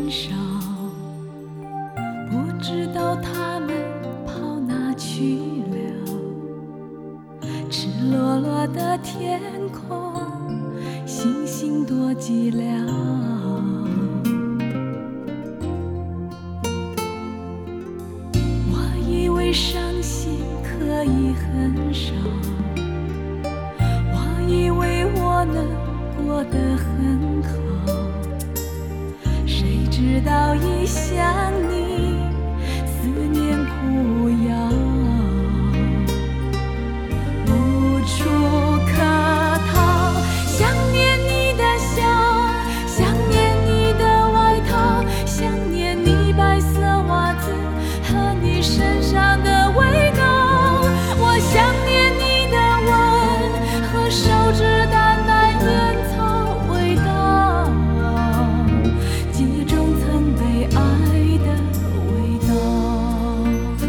少，不知道他们跑哪去了。赤裸裸的天空，星星多寂寥。我以为伤心可以很少，我以为我能过得很好，谁知道一想你，思念苦药，无处可逃。想念你的笑，想念你的外套，想念你白色袜子和你身上的味道。我想念你的吻和手指淡淡烟草味道，记忆中曾被爱的味道。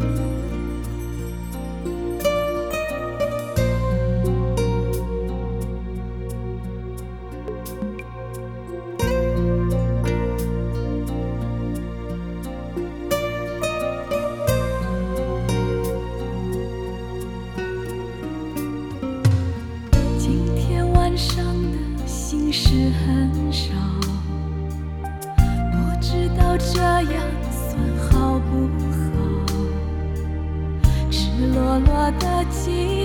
今天晚上的心事很少，不知道这样算好不好。赤裸裸的记忆